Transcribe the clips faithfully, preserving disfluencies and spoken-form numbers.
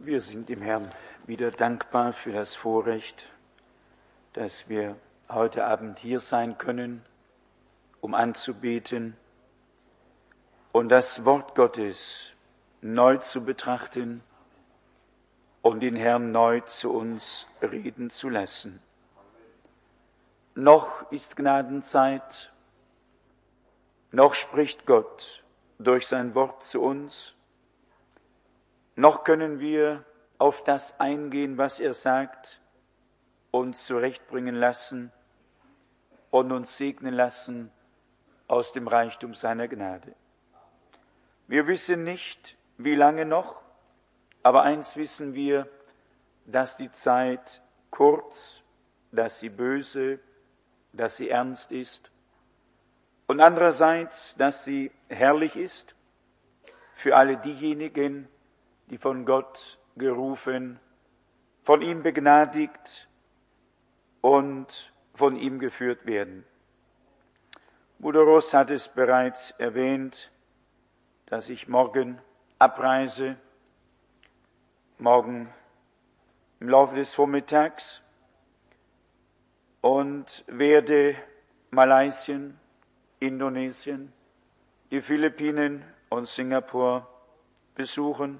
Wir sind dem Herrn wieder dankbar für das Vorrecht, dass wir heute Abend hier sein können, um anzubeten und das Wort Gottes neu zu betrachten und den Herrn neu zu uns reden zu lassen. Noch ist Gnadenzeit, noch spricht Gott durch sein Wort zu uns, noch können wir auf das eingehen, was er sagt, uns zurechtbringen lassen und uns segnen lassen aus dem Reichtum seiner Gnade. Wir wissen nicht, wie lange noch, aber eins wissen wir, dass die Zeit kurz, dass sie böse, dass sie ernst ist und andererseits, dass sie herrlich ist für alle diejenigen, die von Gott gerufen, von ihm begnadigt und von ihm geführt werden. Bruder Ross hat es bereits erwähnt, dass ich morgen abreise, morgen im Laufe des Vormittags und werde Malaysien, Indonesien, die Philippinen und Singapur besuchen,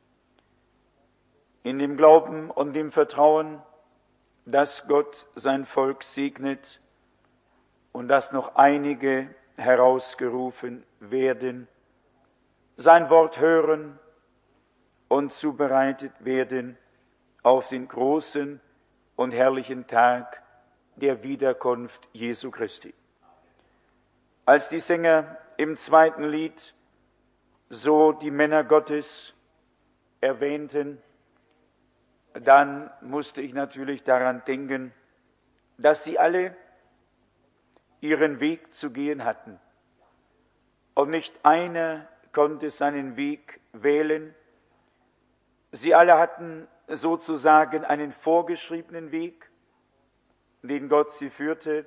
in dem Glauben und dem Vertrauen, dass Gott sein Volk segnet und dass noch einige herausgerufen werden, sein Wort hören und zubereitet werden auf den großen und herrlichen Tag der Wiederkunft Jesu Christi. Als die Sänger im zweiten Lied so die Männer Gottes erwähnten, dann musste ich natürlich daran denken, dass sie alle ihren Weg zu gehen hatten. Und nicht einer konnte seinen Weg wählen. Sie alle hatten sozusagen einen vorgeschriebenen Weg, den Gott sie führte.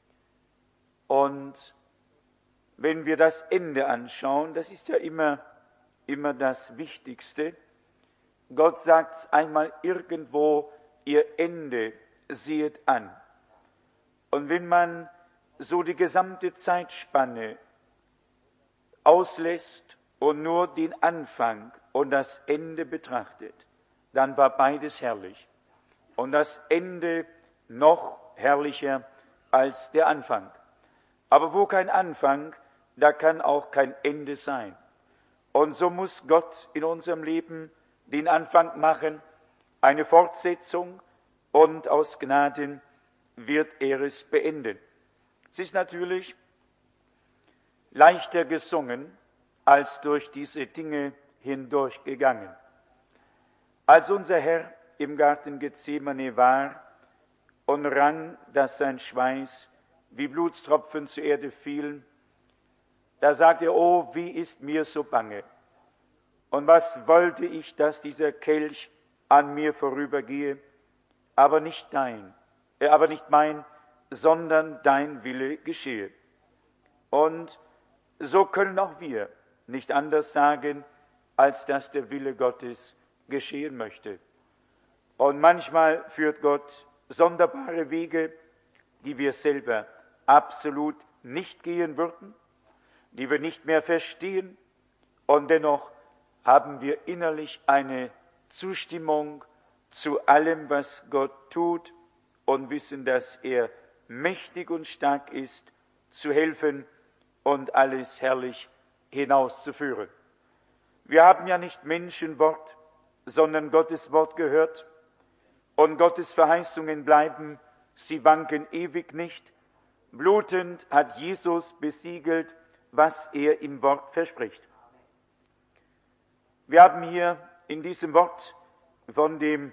Und wenn wir das Ende anschauen, das ist ja immer, immer das Wichtigste. Gott sagt einmal irgendwo, ihr Ende sehet an. Und wenn man so die gesamte Zeitspanne auslässt und nur den Anfang und das Ende betrachtet, dann war beides herrlich. Und das Ende noch herrlicher als der Anfang. Aber wo kein Anfang, da kann auch kein Ende sein. Und so muss Gott in unserem Leben den Anfang machen, eine Fortsetzung, und aus Gnaden wird er es beenden. Es ist natürlich leichter gesungen, als durch diese Dinge hindurchgegangen. Als unser Herr im Garten Gethsemane war und rang, dass sein Schweiß wie Blutstropfen zur Erde fielen, da sagte er, oh, wie ist mir so bange. Und was wollte ich, dass dieser Kelch an mir vorübergehe, aber nicht dein, äh, aber nicht mein, sondern dein Wille geschehe. Und so können auch wir nicht anders sagen, als dass der Wille Gottes geschehen möchte. Und manchmal führt Gott sonderbare Wege, die wir selber absolut nicht gehen würden, die wir nicht mehr verstehen, und dennoch haben wir innerlich eine Zustimmung zu allem, was Gott tut, und wissen, dass er mächtig und stark ist, zu helfen und alles herrlich hinauszuführen. Wir haben ja nicht Menschenwort, sondern Gottes Wort gehört, und Gottes Verheißungen bleiben, sie wanken ewig nicht. Blutend hat Jesus besiegelt, was er im Wort verspricht. Wir haben hier in diesem Wort von dem,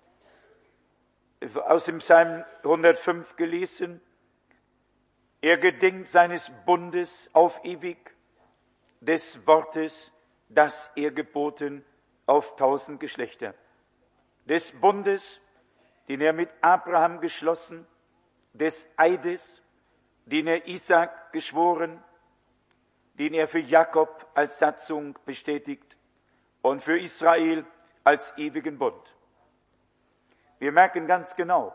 aus dem Psalm hundertfünf gelesen, er gedenkt seines Bundes auf ewig, des Wortes, das er geboten auf tausend Geschlechter, des Bundes, den er mit Abraham geschlossen, des Eides, den er Isaak geschworen, den er für Jakob als Satzung bestätigt und für Israel als ewigen Bund. Wir merken ganz genau,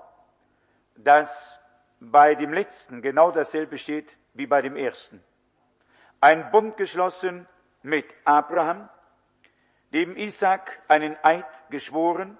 dass bei dem letzten genau dasselbe steht wie bei dem ersten. Ein Bund geschlossen mit Abraham, dem Isaak einen Eid geschworen,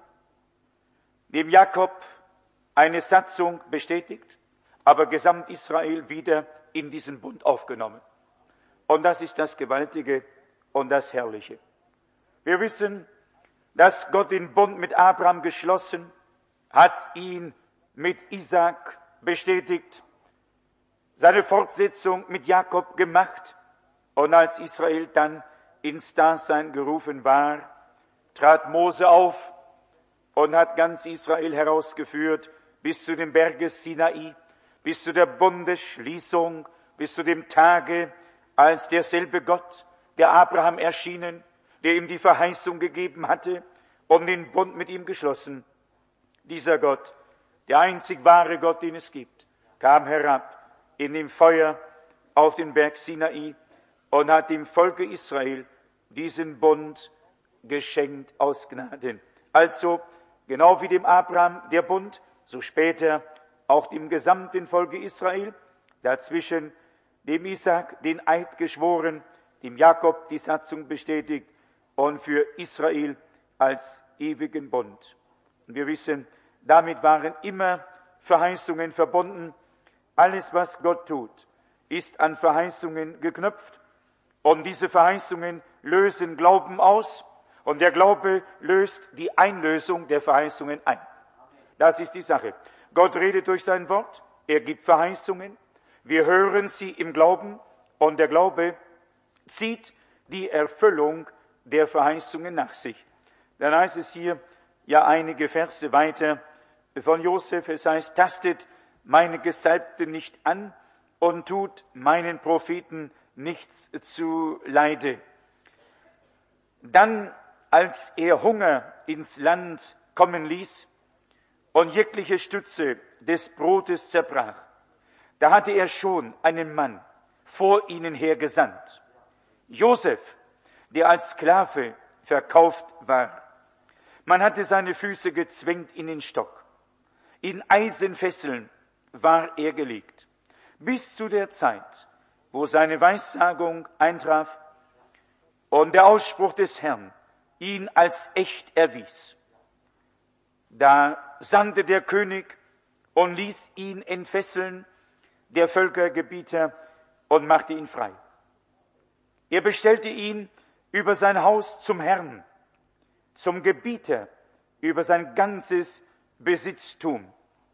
dem Jakob eine Satzung bestätigt, aber gesamt Israel wieder in diesen Bund aufgenommen. Und das ist das Gewaltige und das Herrliche. Wir wissen, dass Gott den Bund mit Abraham geschlossen hat, ihn mit Isaak bestätigt, seine Fortsetzung mit Jakob gemacht. Und als Israel dann ins Dasein gerufen war, trat Mose auf und hat ganz Israel herausgeführt bis zu dem Berge Sinai, bis zu der Bundesschließung, bis zu dem Tage, als derselbe Gott, der Abraham erschienen, der ihm die Verheißung gegeben hatte und den Bund mit ihm geschlossen. Dieser Gott, der einzig wahre Gott, den es gibt, kam herab in dem Feuer auf den Berg Sinai und hat dem Volke Israel diesen Bund geschenkt aus Gnaden. Also, genau wie dem Abraham der Bund, so später auch dem gesamten Volke Israel, dazwischen dem Isaak den Eid geschworen, dem Jakob die Satzung bestätigt und für Israel als ewigen Bund. Und wir wissen, damit waren immer Verheißungen verbunden. Alles, was Gott tut, ist an Verheißungen geknüpft. Und diese Verheißungen lösen Glauben aus. Und der Glaube löst die Einlösung der Verheißungen ein. Das ist die Sache. Gott redet durch sein Wort. Er gibt Verheißungen. Wir hören sie im Glauben. Und der Glaube zieht die Erfüllung der Verheißungen nach sich. Dann heißt es hier ja einige Verse weiter von Josef. Es heißt, tastet meine Gesalbten nicht an und tut meinen Propheten nichts zu Leide. Dann, als er Hunger ins Land kommen ließ und jegliche Stütze des Brotes zerbrach, da hatte er schon einen Mann vor ihnen hergesandt. Josef, der als Sklave verkauft war. Man hatte seine Füße gezwängt in den Stock. In Eisenfesseln war er gelegt, bis zu der Zeit, wo seine Weissagung eintraf und der Ausspruch des Herrn ihn als echt erwies. Da sandte der König und ließ ihn entfesseln, der Völkergebieter, und machte ihn frei. Er bestellte ihn über sein Haus zum Herrn, zum Gebieter über sein ganzes Besitztum.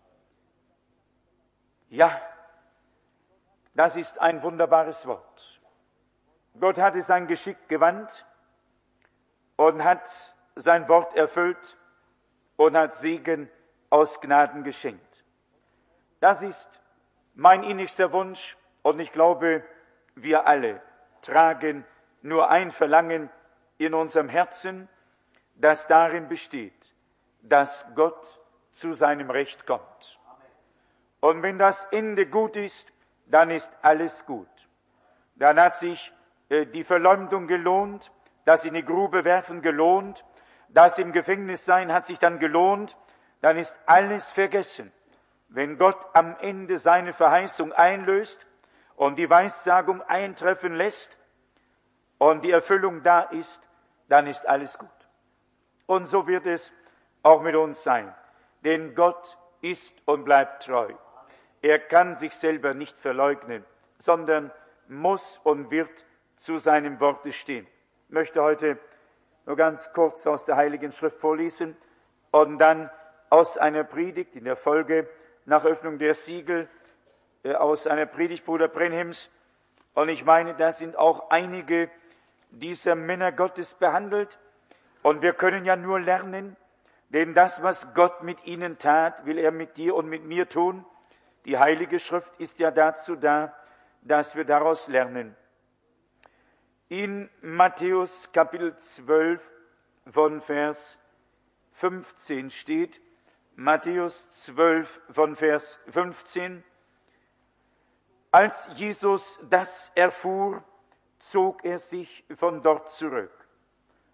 Ja, das ist ein wunderbares Wort. Gott hatte sein Geschick gewandt und hat sein Wort erfüllt und hat Segen aus Gnaden geschenkt. Das ist mein innigster Wunsch und ich glaube, wir alle tragen nur ein Verlangen in unserem Herzen, das darin besteht, dass Gott zu seinem Recht kommt. Und wenn das Ende gut ist, dann ist alles gut. Dann hat sich äh, die Verleumdung gelohnt, das in die Grube werfen gelohnt, das im Gefängnis sein hat sich dann gelohnt, dann ist alles vergessen. Wenn Gott am Ende seine Verheißung einlöst und die Weissagung eintreffen lässt und die Erfüllung da ist, dann ist alles gut. Und so wird es auch mit uns sein. Denn Gott ist und bleibt treu. Er kann sich selber nicht verleugnen, sondern muss und wird zu seinem Worte stehen. Ich möchte heute nur ganz kurz aus der Heiligen Schrift vorlesen und dann aus einer Predigt in der Folge nach Öffnung der Siegel, äh, aus einer Predigt Bruder Brenhims. Und ich meine, da sind auch einige dieser Männer Gottes behandelt. Und wir können ja nur lernen, denn das, was Gott mit ihnen tat, will er mit dir und mit mir tun. Die Heilige Schrift ist ja dazu da, dass wir daraus lernen. In Matthäus Kapitel zwölf von Vers fünfzehn steht, Matthäus zwölf von Vers fünfzehn, als Jesus das erfuhr, zog er sich von dort zurück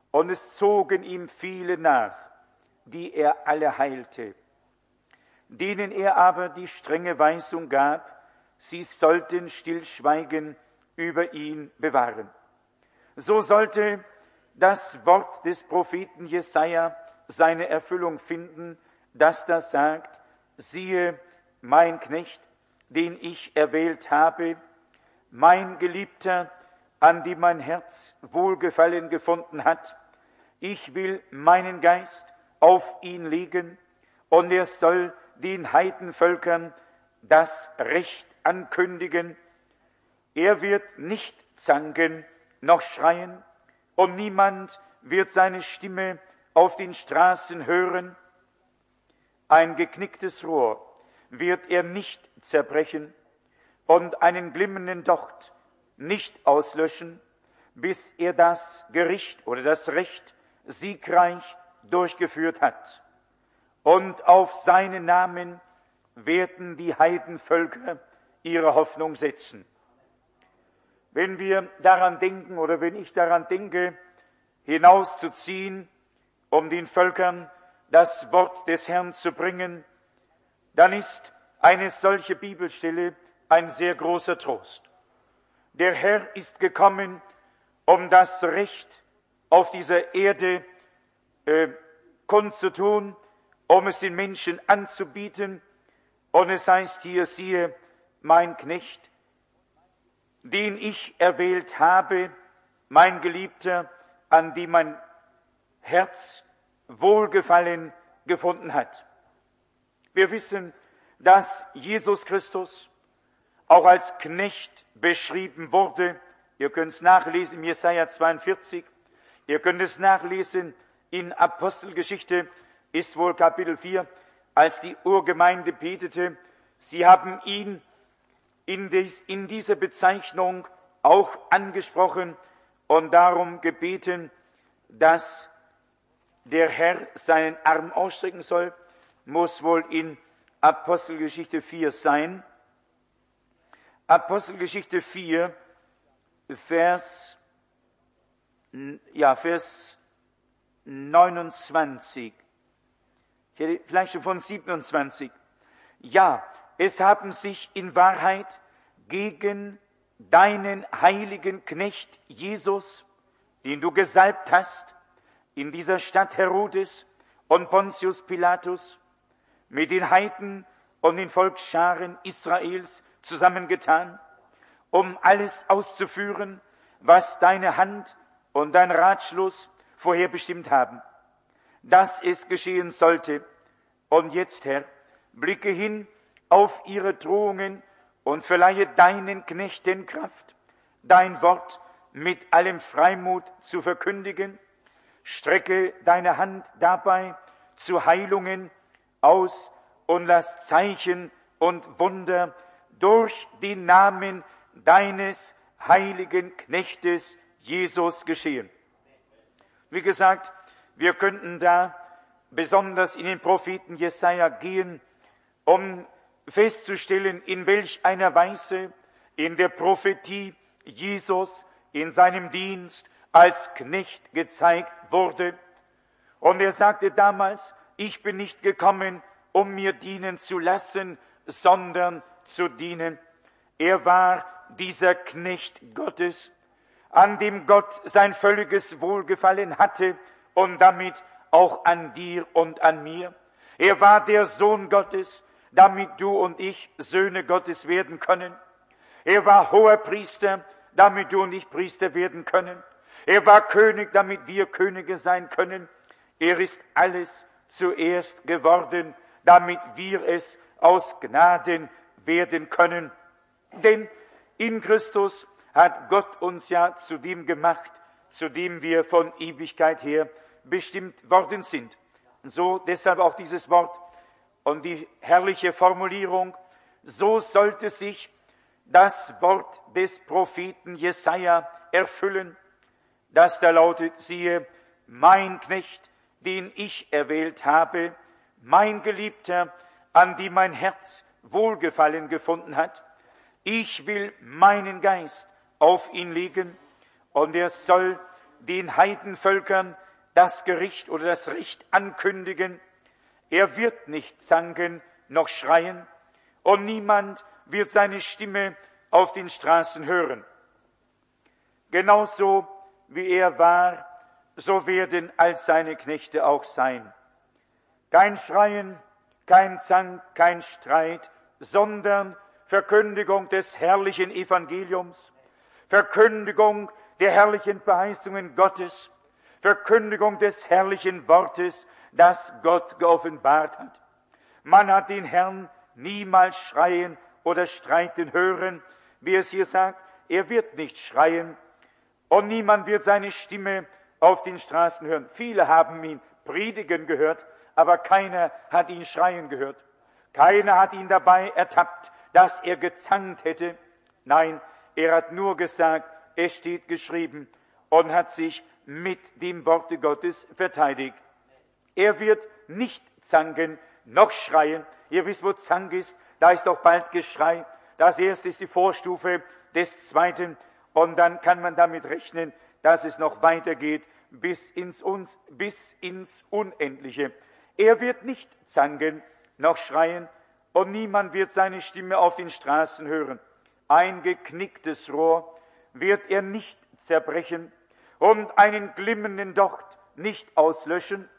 und es zogen ihm viele nach, die er alle heilte. Denen er aber die strenge Weisung gab, sie sollten Stillschweigen über ihn bewahren. So sollte das Wort des Propheten Jesaja seine Erfüllung finden, das da sagt: Siehe, mein Knecht, den ich erwählt habe, mein Geliebter, an dem mein Herz Wohlgefallen gefunden hat. Ich will meinen Geist auf ihn legen, und er soll den Heidenvölkern das Recht ankündigen. Er wird nicht zanken noch schreien, und niemand wird seine Stimme auf den Straßen hören. Ein geknicktes Rohr wird er nicht zerbrechen und einen glimmenden Docht nicht auslöschen, bis er das Gericht oder das Recht siegreich durchgeführt hat. Und auf seinen Namen werden die Heidenvölker ihre Hoffnung setzen. Wenn wir daran denken oder wenn ich daran denke, hinauszuziehen, um den Völkern das Wort des Herrn zu bringen, dann ist eine solche Bibelstelle ein sehr großer Trost. Der Herr ist gekommen, um das Recht auf dieser Erde äh, kundzutun, um es den Menschen anzubieten. Und es heißt hier, siehe, mein Knecht, den ich erwählt habe, mein Geliebter, an dem mein Herz Wohlgefallen gefunden hat. Wir wissen, dass Jesus Christus auch als Knecht beschrieben wurde. Ihr könnt es nachlesen in Jesaja zweiundvierzig. Ihr könnt es nachlesen in Apostelgeschichte, ist wohl Kapitel vier, als die Urgemeinde betete. Sie haben ihn in, dies, in dieser Bezeichnung auch angesprochen und darum gebeten, dass der Herr seinen Arm ausstrecken soll, muss wohl in Apostelgeschichte vier sein. Apostelgeschichte vier, Vers, ja, Vers neunundzwanzig. Ich hätte vielleicht schon von siebenundzwanzig. Ja, es haben sich in Wahrheit gegen deinen heiligen Knecht Jesus, den du gesalbt hast, in dieser Stadt Herodes und Pontius Pilatus, mit den Heiden und den Volksscharen Israels zusammengetan, um alles auszuführen, was deine Hand und dein Ratschluss vorherbestimmt haben, dass es geschehen sollte. Und jetzt, Herr, blicke hin auf ihre Drohungen und verleihe deinen Knechten Kraft, dein Wort mit allem Freimut zu verkündigen. Strecke deine Hand dabei zu Heilungen aus und lass Zeichen und Wunder durch den Namen deines heiligen Knechtes Jesus geschehen. Wie gesagt, wir könnten da besonders in den Propheten Jesaja gehen, um festzustellen, in welch einer Weise in der Prophetie Jesus in seinem Dienst als Knecht gezeigt wurde. Und er sagte damals, ich bin nicht gekommen, um mir dienen zu lassen, sondern zu dienen. Er war dieser Knecht Gottes, an dem Gott sein völliges Wohlgefallen hatte und damit auch an dir und an mir. Er war der Sohn Gottes, damit du und ich Söhne Gottes werden können. Er war Hoherpriester, damit du und ich Priester werden können. Er war König, damit wir Könige sein können. Er ist alles zuerst geworden, damit wir es aus Gnaden werden können. Denn in Christus hat Gott uns ja zu dem gemacht, zu dem wir von Ewigkeit her bestimmt worden sind. Und so deshalb auch dieses Wort und die herrliche Formulierung, so sollte sich das Wort des Propheten Jesaja erfüllen, das da lautet, siehe, mein Knecht, den ich erwählt habe, mein Geliebter, an dem mein Herz Wohlgefallen gefunden hat. Ich will meinen Geist auf ihn legen, und er soll den Heidenvölkern das Gericht oder das Recht ankündigen. Er wird nicht zanken noch schreien, und niemand wird seine Stimme auf den Straßen hören. Genauso wie er war, so werden all seine Knechte auch sein. Kein Schreien, kein Zank, kein Streit, sondern Verkündigung des herrlichen Evangeliums, Verkündigung der herrlichen Verheißungen Gottes, Verkündigung des herrlichen Wortes, das Gott geoffenbart hat. Man hat den Herrn niemals schreien oder streiten hören, wie es hier sagt. Er wird nicht schreien und niemand wird seine Stimme auf den Straßen hören. Viele haben ihn predigen gehört, aber keiner hat ihn schreien gehört. Keiner hat ihn dabei ertappt, dass er gezankt hätte. Nein, er hat nur gesagt, es steht geschrieben, und hat sich mit dem Worte Gottes verteidigt. Er wird nicht zanken, noch schreien. Ihr wisst, wo Zank ist, da ist auch bald Geschrei. Das erste ist die Vorstufe des Zweiten, und dann kann man damit rechnen, dass es noch weitergeht bis ins, uns, bis ins Unendliche. Er wird nicht zanken, noch schreien, und niemand wird seine Stimme auf den Straßen hören. Ein geknicktes Rohr wird er nicht zerbrechen und einen glimmenden Docht nicht auslöschen,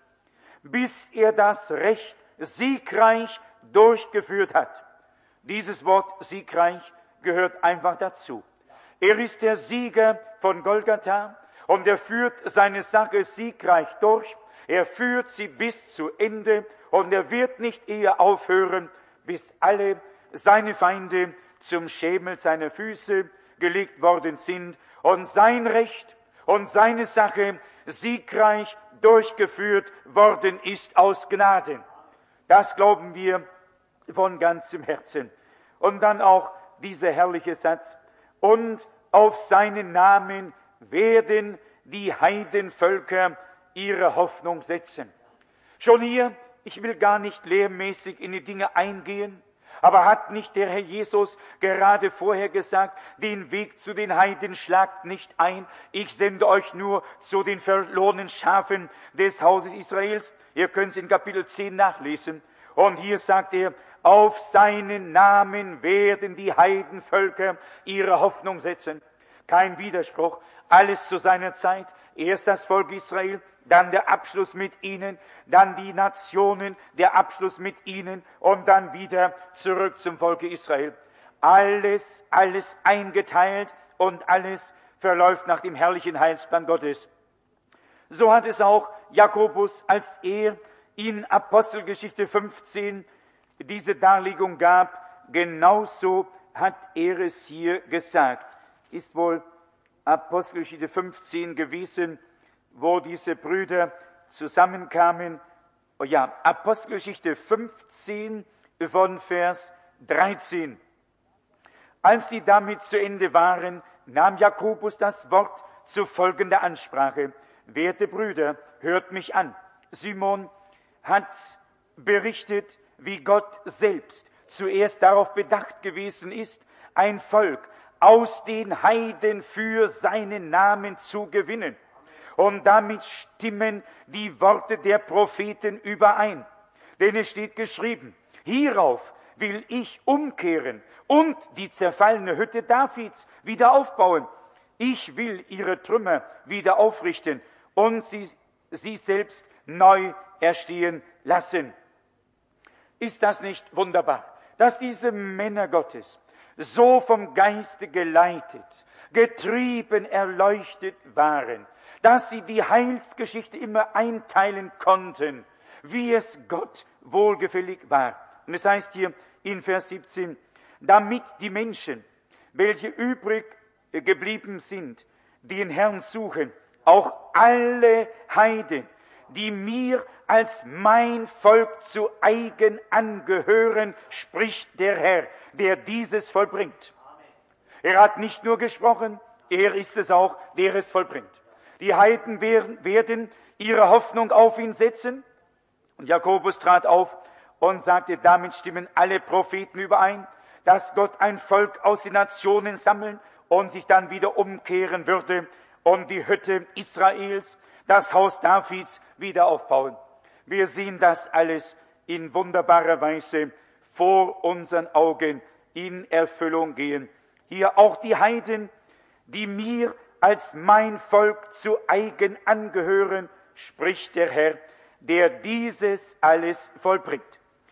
bis er das Recht siegreich durchgeführt hat. Dieses Wort siegreich gehört einfach dazu. Er ist der Sieger von Golgatha und er führt seine Sache siegreich durch. Er führt sie bis zu Ende und er wird nicht eher aufhören, bis alle seine Feinde zum Schemel seiner Füße gelegt worden sind und sein Recht und seine Sache siegreich durchgeführt worden ist aus Gnaden. Das glauben wir von ganzem Herzen. Und dann auch dieser herrliche Satz: Und auf seinen Namen werden die Heidenvölker ihre Hoffnung setzen. Schon hier, ich will gar nicht lehrmäßig in die Dinge eingehen, aber hat nicht der Herr Jesus gerade vorher gesagt, den Weg zu den Heiden schlagt nicht ein, ich sende euch nur zu den verlorenen Schafen des Hauses Israels? Ihr könnt es in Kapitel zehn nachlesen. Und hier sagt er, auf seinen Namen werden die Heidenvölker ihre Hoffnung setzen. Kein Widerspruch, alles zu seiner Zeit. Erst das Volk Israel, dann der Abschluss mit ihnen, dann die Nationen, der Abschluss mit ihnen und dann wieder zurück zum Volke Israel. Alles, alles eingeteilt und alles verläuft nach dem herrlichen Heilsplan Gottes. So hat es auch Jakobus, als er in Apostelgeschichte fünfzehn diese Darlegung gab, genauso hat er es hier gesagt. Ist wohl Apostelgeschichte fünfzehn gewesen, wo diese Brüder zusammenkamen. Oh ja, Apostelgeschichte fünfzehn von Vers dreizehn. Als sie damit zu Ende waren, nahm Jakobus das Wort zu folgender Ansprache: Werte Brüder, hört mich an. Simon hat berichtet, wie Gott selbst zuerst darauf bedacht gewesen ist, ein Volk aus den Heiden für seinen Namen zu gewinnen. Und damit stimmen die Worte der Propheten überein. Denn es steht geschrieben, hierauf will ich umkehren und die zerfallene Hütte Davids wieder aufbauen. Ich will ihre Trümmer wieder aufrichten und sie, sie selbst neu erstehen lassen. Ist das nicht wunderbar, dass diese Männer Gottes so vom Geiste geleitet, getrieben, erleuchtet waren, dass sie die Heilsgeschichte immer einteilen konnten, wie es Gott wohlgefällig war. Und es heißt hier in Vers siebzehn, damit die Menschen, welche übrig geblieben sind, den Herrn suchen, auch alle Heiden, die mir als mein Volk zu eigen angehören, spricht der Herr, der dieses vollbringt. Er hat nicht nur gesprochen, er ist es auch, der es vollbringt. Die Heiden werden ihre Hoffnung auf ihn setzen. Und Jakobus trat auf und sagte, damit stimmen alle Propheten überein, dass Gott ein Volk aus den Nationen sammeln und sich dann wieder umkehren würde und die Hütte Israels, das Haus Davids, wieder aufbauen. Wir sehen das alles in wunderbarer Weise vor unseren Augen in Erfüllung gehen. Hier auch die Heiden, die mir als mein Volk zu eigen angehören, spricht der Herr, der dieses alles vollbringt.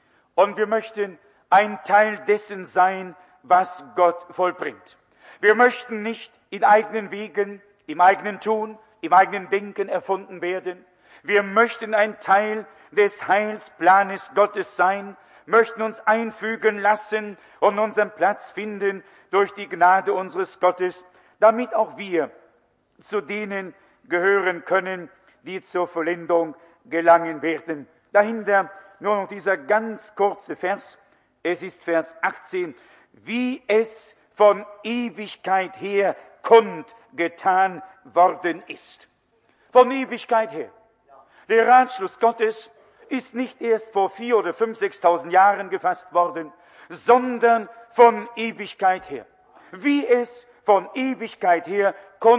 Und wir möchten ein Teil dessen sein, was Gott vollbringt. Wir möchten nicht in eigenen Wegen, im eigenen Tun, im eigenen Denken erfunden werden. Wir möchten ein Teil des Heilsplanes Gottes sein, möchten uns einfügen lassen und unseren Platz finden durch die Gnade unseres Gottes, damit auch wir zu denen gehören können, die zur Vollendung gelangen werden. Dahinter nur noch dieser ganz kurze Vers. Es ist Vers achtzehn. Wie es von Ewigkeit her kundgetan worden ist. Von Ewigkeit her. Der Ratschluss Gottes ist nicht erst vor vier oder fünf, sechstausend Jahren gefasst worden, sondern von Ewigkeit her. Wie es von Ewigkeit her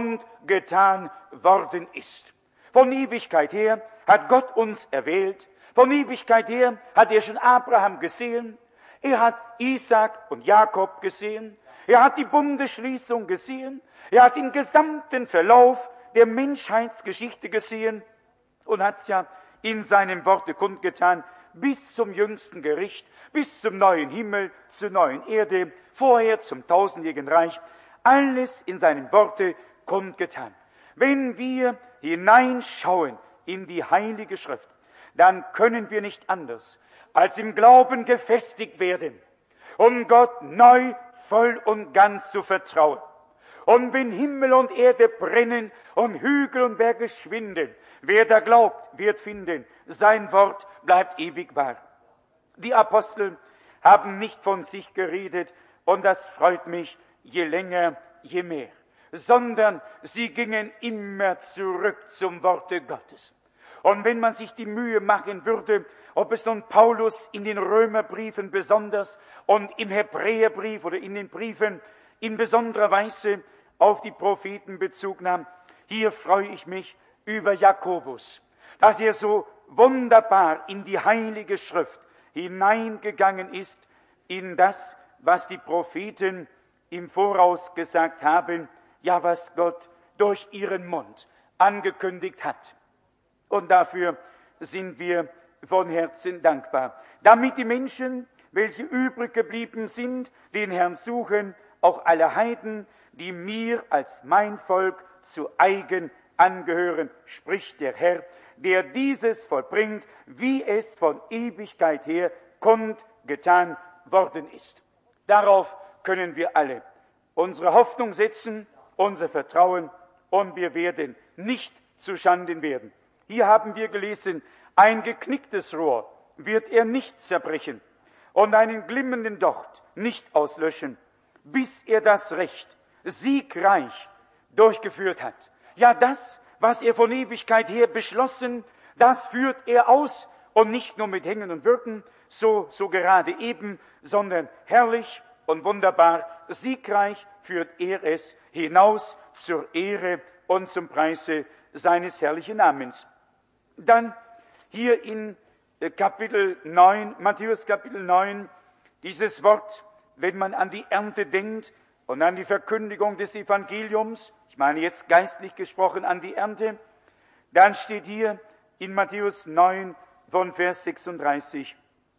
kundgetan worden ist. Von Ewigkeit her hat Gott uns erwählt. Von Ewigkeit her hat er schon Abraham gesehen. Er hat Isaak und Jakob gesehen. Er hat die Bundesschließung gesehen. Er hat den gesamten Verlauf der Menschheitsgeschichte gesehen und hat es ja in seinem Worte kundgetan, bis zum jüngsten Gericht, bis zum neuen Himmel, zur neuen Erde, vorher zum tausendjährigen Reich, alles in seinem Worte kundgetan. Wenn wir hineinschauen in die Heilige Schrift, dann können wir nicht anders, als im Glauben gefestigt werden, um Gott neu, voll und ganz zu vertrauen. Und wenn Himmel und Erde brennen und Hügel und Berge schwinden, wer da glaubt, wird finden, sein Wort bleibt ewig wahr. Die Apostel haben nicht von sich geredet, und das freut mich, je länger, je mehr, sondern sie gingen immer zurück zum Worte Gottes. Und wenn man sich die Mühe machen würde, ob es nun Paulus in den Römerbriefen besonders und im Hebräerbrief oder in den Briefen in besonderer Weise auf die Propheten Bezug nahm, hier freue ich mich über Jakobus, dass er so wunderbar in die Heilige Schrift hineingegangen ist, in das, was die Propheten im Voraus gesagt haben, ja, was Gott durch ihren Mund angekündigt hat. Und dafür sind wir von Herzen dankbar. Damit die Menschen, welche übrig geblieben sind, den Herrn suchen, auch alle Heiden, die mir als mein Volk zu eigen angehören, spricht der Herr, der dieses vollbringt, wie es von Ewigkeit her kundgetan worden ist. Darauf können wir alle unsere Hoffnung setzen, unser Vertrauen, und wir werden nicht zu Schanden werden. Hier haben wir gelesen, ein geknicktes Rohr wird er nicht zerbrechen und einen glimmenden Docht nicht auslöschen, bis er das Recht siegreich durchgeführt hat. Ja, das, was er von Ewigkeit her beschlossen, das führt er aus, und nicht nur mit Hängen und Würgen, so, so gerade eben, sondern herrlich und wunderbar, siegreich führt er es hinaus zur Ehre und zum Preise seines herrlichen Namens. Dann hier in Kapitel neun, Matthäus Kapitel neun, dieses Wort, wenn man an die Ernte denkt und an die Verkündigung des Evangeliums, ich meine jetzt geistlich gesprochen an die Ernte, dann steht hier in Matthäus neun von Vers sechsunddreißig,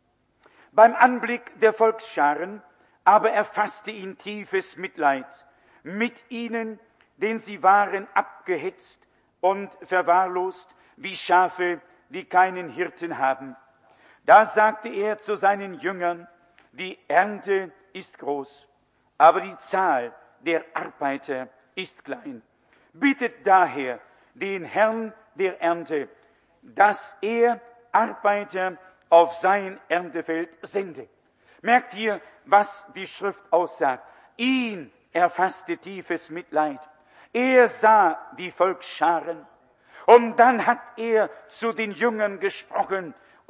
beim Anblick der Volksscharen aber erfasste ihn tiefes Mitleid mit ihnen, denn sie waren abgehetzt und verwahrlost wie Schafe, die keinen Hirten haben. Da sagte er zu seinen Jüngern, die Ernte ist groß, aber die Zahl der Arbeiter ist klein. Bittet daher den Herrn der Ernte, dass er Arbeiter auf sein Erntefeld sende. Merkt ihr, was die Schrift aussagt? Ihn erfasste tiefes Mitleid. Er sah die Volksscharen. Und dann hat er zu den Jüngern gesprochen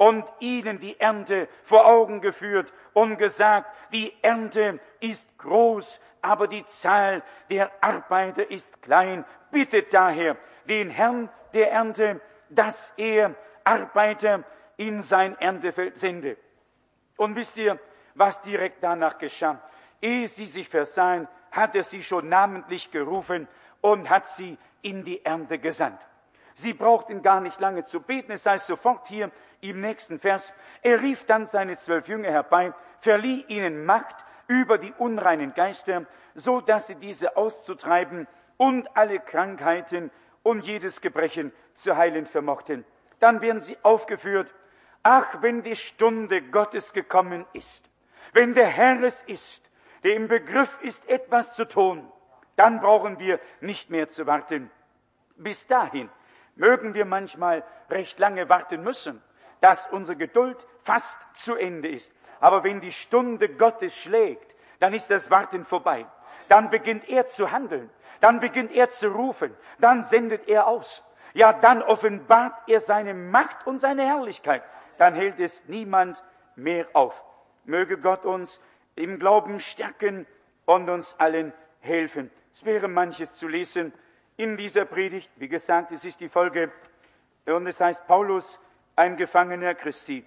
und ihnen die Ernte vor Augen geführt und gesagt, die Ernte ist groß, aber die Zahl der Arbeiter ist klein. Bittet daher den Herrn der Ernte, dass er Arbeiter in sein Erntefeld sende. Und wisst ihr, was direkt danach geschah? Ehe sie sich versahen, hat er sie schon namentlich gerufen und hat sie in die Ernte gesandt. Sie brauchten gar nicht lange zu beten, es heißt sofort hier im nächsten Vers, er rief dann seine zwölf Jünger herbei, verlieh ihnen Macht über die unreinen Geister, so dass sie diese auszutreiben und alle Krankheiten und jedes Gebrechen zu heilen vermochten. Dann werden sie aufgeführt, ach, wenn die Stunde Gottes gekommen ist, wenn der Herr es ist, der im Begriff ist, etwas zu tun, dann brauchen wir nicht mehr zu warten. Bis dahin mögen wir manchmal recht lange warten müssen, dass unsere Geduld fast zu Ende ist. Aber wenn die Stunde Gottes schlägt, dann ist das Warten vorbei. Dann beginnt er zu handeln, dann beginnt er zu rufen, dann sendet er aus. Ja, dann offenbart er seine Macht und seine Herrlichkeit. Dann hält es niemand mehr auf. Möge Gott uns im Glauben stärken und uns allen helfen. Es wäre manches zu lesen in dieser Predigt. Wie gesagt, es ist die Folge, und es heißt Paulus, ein Gefangener Christi.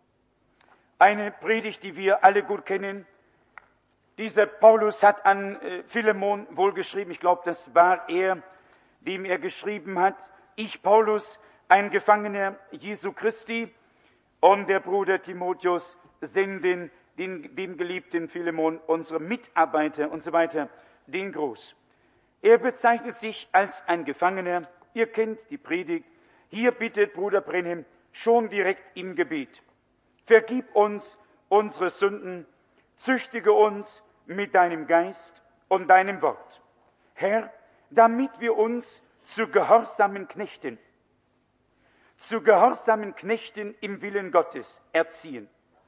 Eine Predigt, die wir alle gut kennen. Dieser Paulus hat an äh, Philemon wohl geschrieben, ich glaube, das war er, dem er geschrieben hat, ich, Paulus, ein Gefangener Jesu Christi, und der Bruder Timotheus senden den, dem geliebten Philemon, unsere Mitarbeiter und so weiter, den Gruß. Er bezeichnet sich als ein Gefangener. Ihr kennt die Predigt. Hier bittet Bruder Brenhem schon direkt im Gebet: Vergib uns unsere Sünden, züchtige uns mit deinem Geist und deinem Wort. Herr, damit wir uns zu gehorsamen Knechten, zu gehorsamen Knechten im Willen Gottes erziehen.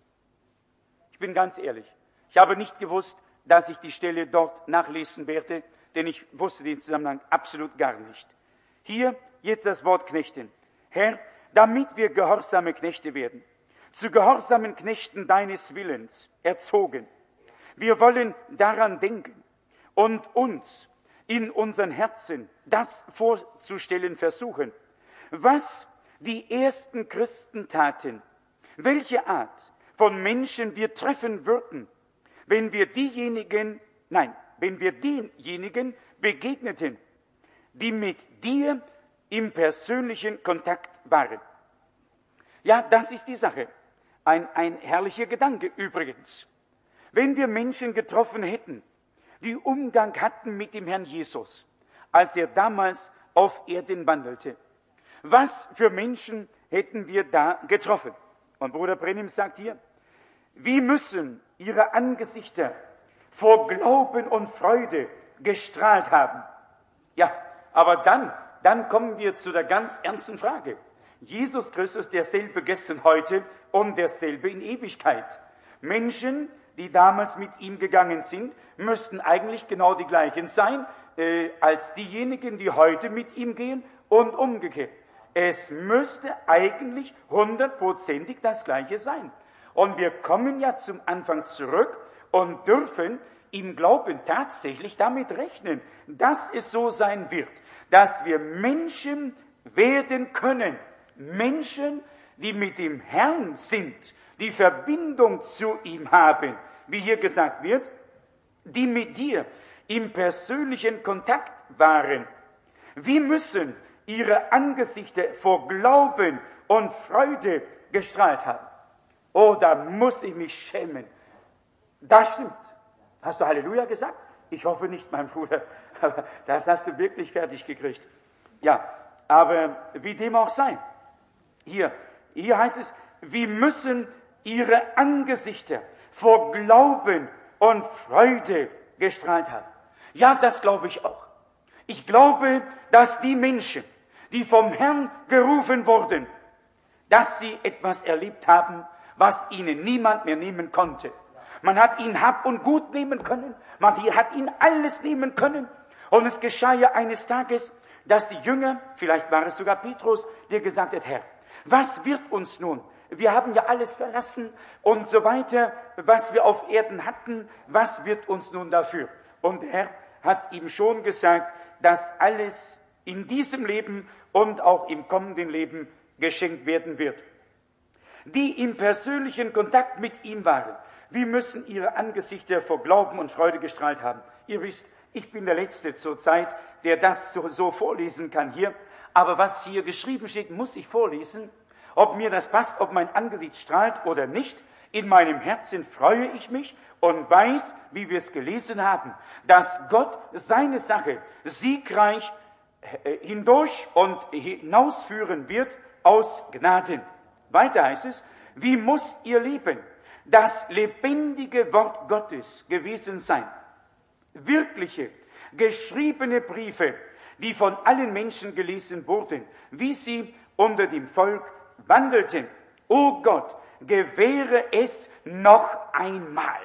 Ich bin ganz ehrlich, ich habe nicht gewusst, dass ich die Stelle dort nachlesen werde, denn ich wusste den Zusammenhang absolut gar nicht. Hier jetzt das Wort Knechten. Herr, damit wir gehorsame Knechte werden, zu gehorsamen Knechten deines Willens erzogen. Wir wollen daran denken und uns in unseren Herzen das vorzustellen versuchen, was die ersten Christen taten, welche Art von Menschen wir treffen würden, wenn wir diejenigen, nein, wenn wir denjenigen begegneten, die mit dir im persönlichen Kontakt waren. Ja, das ist die Sache. Ein, ein herrlicher Gedanke übrigens. Wenn wir Menschen getroffen hätten, die Umgang hatten mit dem Herrn Jesus, als er damals auf Erden wandelte, was für Menschen hätten wir da getroffen? Und Bruder Brenhem sagt hier, wie müssen ihre Angesichter vor Glauben und Freude gestrahlt haben. Ja, aber dann, dann kommen wir zu der ganz ernsten Frage. Jesus Christus, derselbe gestern, heute und derselbe in Ewigkeit. Menschen, die damals mit ihm gegangen sind, müssten eigentlich genau die gleichen sein, äh, als diejenigen, die heute mit ihm gehen und umgekehrt. Es müsste eigentlich hundertprozentig das Gleiche sein. Und wir kommen ja zum Anfang zurück und dürfen im Glauben tatsächlich damit rechnen, dass es so sein wird, dass wir Menschen werden können. Menschen, die mit dem Herrn sind, die Verbindung zu ihm haben, wie hier gesagt wird, die mit dir im persönlichen Kontakt waren. Wie müssen ihre Angesichter vor Glauben und Freude gestrahlt haben? Oh, da muss ich mich schämen. Das stimmt. Hast du Halleluja gesagt? Ich hoffe nicht, mein Bruder. Aber das hast du wirklich fertig gekriegt. Ja, aber wie dem auch sei. Hier, hier heißt es, wie müssen ihre Angesichter vor Glauben und Freude gestrahlt haben. Ja, das glaube ich auch. Ich glaube, dass die Menschen, die vom Herrn gerufen wurden, dass sie etwas erlebt haben, was ihnen niemand mehr nehmen konnte. Man hat ihnen Hab und Gut nehmen können, man hat ihnen alles nehmen können. Und es geschah ja eines Tages, dass die Jünger, vielleicht war es sogar Petrus, der gesagt hat, Herr, Was wird uns nun? Wir haben ja alles verlassen und so weiter, was wir auf Erden hatten. Was wird uns nun dafür? Und der Herr hat ihm schon gesagt, dass alles in diesem Leben und auch im kommenden Leben geschenkt werden wird. Die im persönlichen Kontakt mit ihm waren, wie müssen ihre Angesichter vor Glauben und Freude gestrahlt haben. Ihr wisst, ich bin der Letzte zur Zeit, der das so, so vorlesen kann hier. Aber was hier geschrieben steht, muss ich vorlesen. Ob mir das passt, ob mein Angesicht strahlt oder nicht, in meinem Herzen freue ich mich und weiß, wie wir es gelesen haben, dass Gott seine Sache siegreich hindurch und hinausführen wird aus Gnaden. Weiter heißt es, wie muss ihr Leben das lebendige Wort Gottes gewesen sein? Wirkliche, geschriebene Briefe, die von allen Menschen gelesen wurden, wie sie unter dem Volk wandelten. O Gott, gewähre es noch einmal.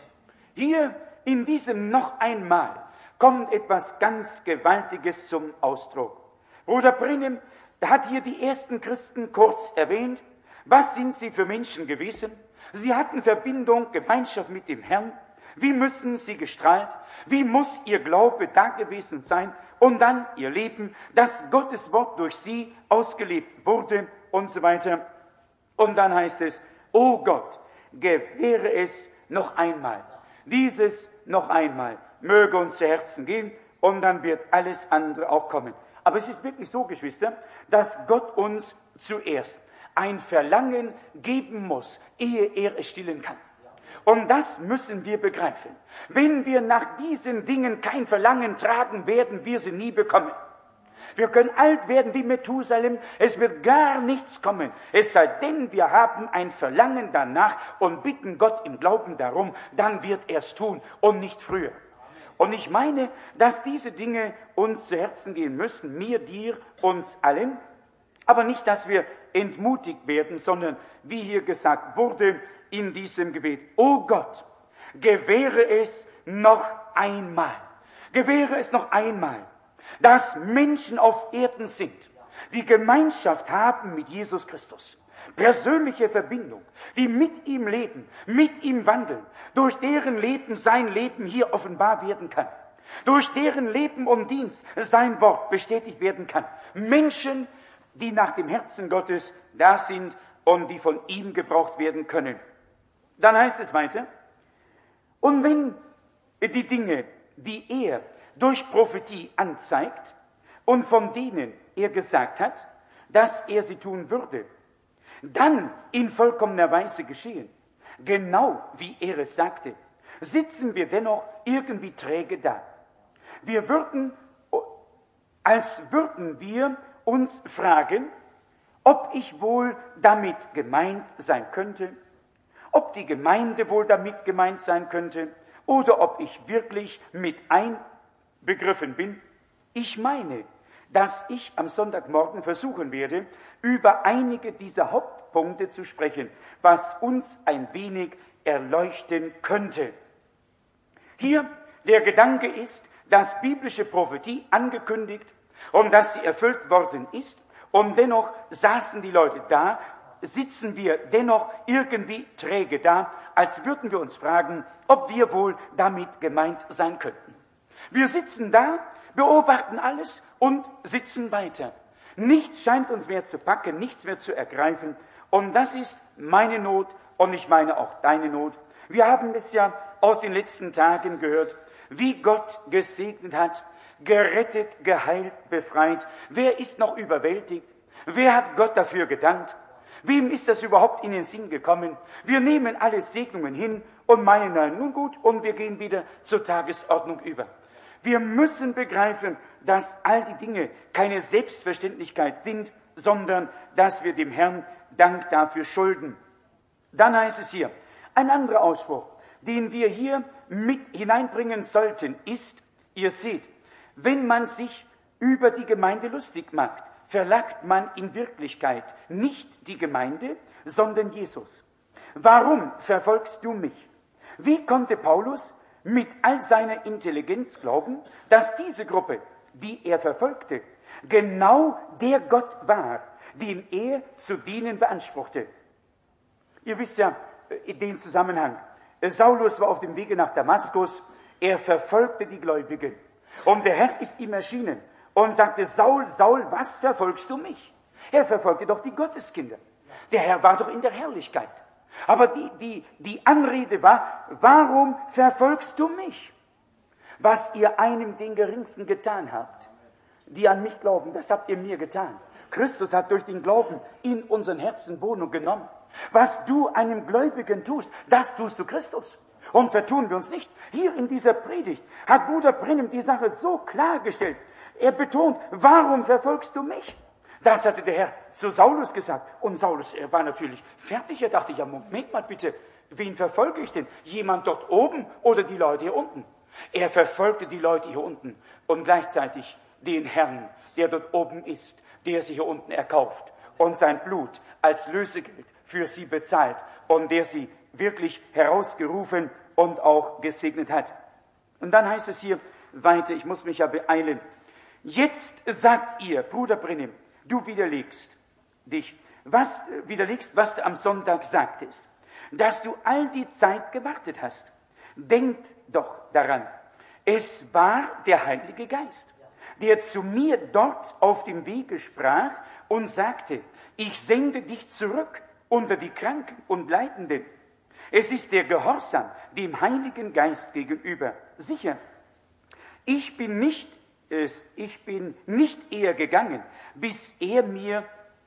Hier in diesem noch einmal kommt etwas ganz Gewaltiges zum Ausdruck. Bruder Brenhem hat hier die ersten Christen kurz erwähnt. Was sind sie für Menschen gewesen? Sie hatten Verbindung, Gemeinschaft mit dem Herrn. Wie müssen sie gestrahlt? Wie muss ihr Glaube da gewesen sein? Und dann ihr Leben, dass Gottes Wort durch sie ausgelebt wurde und so weiter. Und dann heißt es, o Gott, gewähre es noch einmal. Dieses noch einmal möge uns zu Herzen gehen und dann wird alles andere auch kommen. Aber es ist wirklich so, Geschwister, dass Gott uns zuerst ein Verlangen geben muss, ehe er es stillen kann. Und das müssen wir begreifen. Wenn wir nach diesen Dingen kein Verlangen tragen, werden wir sie nie bekommen. Wir können alt werden wie Methusalem, es wird gar nichts kommen. Es sei denn, wir haben ein Verlangen danach und bitten Gott im Glauben darum, dann wird er es tun und nicht früher. Und ich meine, dass diese Dinge uns zu Herzen gehen müssen, mir, dir, uns allen. Aber nicht, dass wir entmutigt werden, sondern, wie hier gesagt wurde, in diesem Gebet, o Gott, gewähre es noch einmal, gewähre es noch einmal, dass Menschen auf Erden sind, die Gemeinschaft haben mit Jesus Christus, persönliche Verbindung, die mit ihm leben, mit ihm wandeln, durch deren Leben sein Leben hier offenbar werden kann, durch deren Leben und Dienst sein Wort bestätigt werden kann. Menschen, die nach dem Herzen Gottes da sind und die von ihm gebraucht werden können. Dann heißt es weiter, und wenn die Dinge, die er durch Prophetie anzeigt und von denen er gesagt hat, dass er sie tun würde, dann in vollkommener Weise geschehen, genau wie er es sagte, sitzen wir dennoch irgendwie träge da. Wir würden, als würden wir uns fragen, ob ich wohl damit gemeint sein könnte, ob die Gemeinde wohl damit gemeint sein könnte oder ob ich wirklich mit einbegriffen bin. Ich meine, dass ich am Sonntagmorgen versuchen werde, über einige dieser Hauptpunkte zu sprechen, was uns ein wenig erleuchten könnte. Hier der Gedanke ist, dass biblische Prophetie angekündigt und dass sie erfüllt worden ist und dennoch saßen die Leute da, sitzen wir dennoch irgendwie träge da, als würden wir uns fragen, ob wir wohl damit gemeint sein könnten. Wir sitzen da, beobachten alles und sitzen weiter. Nichts scheint uns mehr zu packen, nichts mehr zu ergreifen. Und das ist meine Not und ich meine auch deine Not. Wir haben es ja aus den letzten Tagen gehört, wie Gott gesegnet hat, gerettet, geheilt, befreit. Wer ist noch überwältigt? Wer hat Gott dafür gedankt? Wem ist das überhaupt in den Sinn gekommen? Wir nehmen alle Segnungen hin und meinen, na, nun gut, und wir gehen wieder zur Tagesordnung über. Wir müssen begreifen, dass all die Dinge keine Selbstverständlichkeit sind, sondern dass wir dem Herrn Dank dafür schulden. Dann heißt es hier, ein anderer Ausspruch, den wir hier mit hineinbringen sollten, ist, ihr seht, wenn man sich über die Gemeinde lustig macht, verlacht man in Wirklichkeit nicht die Gemeinde, sondern Jesus. Warum verfolgst du mich? Wie konnte Paulus mit all seiner Intelligenz glauben, dass diese Gruppe, die er verfolgte, genau der Gott war, den er zu dienen beanspruchte. Ihr wisst ja in dem Zusammenhang, Saulus war auf dem Wege nach Damaskus, er verfolgte die Gläubigen. Und der Herr ist ihm erschienen und sagte, Saul, Saul, was verfolgst du mich? Er verfolgte doch die Gotteskinder. Der Herr war doch in der Herrlichkeit. Aber die, die, die Anrede war, warum verfolgst du mich? Was ihr einem den Geringsten getan habt, die an mich glauben, das habt ihr mir getan. Christus hat durch den Glauben in unseren Herzen Wohnung genommen. Was du einem Gläubigen tust, das tust du Christus. Und vertun wir uns nicht. Hier in dieser Predigt hat Bruder Brennem die Sache so klargestellt. Er betont, warum verfolgst du mich? Das hatte der Herr zu Saulus gesagt. Und Saulus, er war natürlich fertig. Er dachte, ja, Moment mal bitte, wen verfolge ich denn? Jemand dort oben oder die Leute hier unten? Er verfolgte die Leute hier unten und gleichzeitig den Herrn, der dort oben ist, der sie hier unten erkauft und sein Blut als Lösegeld für sie bezahlt und der sie wirklich herausgerufen und auch gesegnet hat. Und dann heißt es hier weiter, ich muss mich ja beeilen. Jetzt sagt ihr, Bruder Brennem, du widerlegst dich, was widerlegst, was du am Sonntag sagtest, dass du all die Zeit gewartet hast. Denkt doch daran, es war der Heilige Geist, der zu mir dort auf dem Wege sprach und sagte, ich sende dich zurück unter die Kranken und Leidenden. Es ist der Gehorsam dem Heiligen Geist gegenüber sicher. Ich bin nicht, äh, ich bin nicht eher gegangen, bis er mir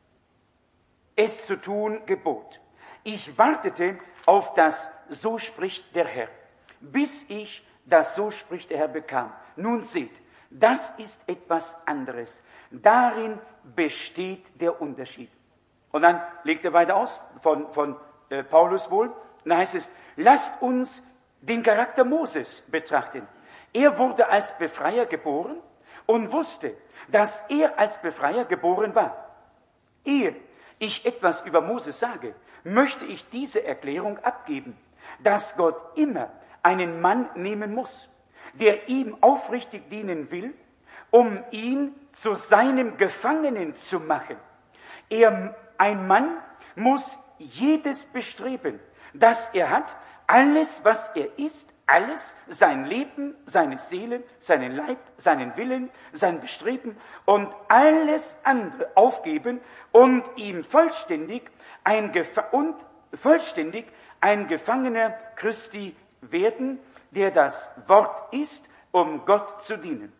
es zu tun gebot. Ich wartete auf das, so spricht der Herr, bis ich das, so spricht der Herr, bekam. Nun seht, das ist etwas anderes. Darin besteht der Unterschied. Und dann legt er weiter aus, von, von äh, Paulus wohl, und da heißt es, lasst uns den Charakter Moses betrachten. Er wurde als Befreier geboren und wusste, dass er als Befreier geboren war. Ehe ich etwas über Moses sage, möchte ich diese Erklärung abgeben, dass Gott immer einen Mann nehmen muss, der ihm aufrichtig dienen will, um ihn zu seinem Gefangenen zu machen. Er, ein Mann muss jedes bestreben, das er hat, alles, was er ist, alles, sein Leben, seine Seele, seinen Leib, seinen Willen, sein Bestreben und alles andere aufgeben und ihm vollständig ein, Gef- und vollständig ein Gefangener Christi werden, der das Wort ist, um Gott zu dienen.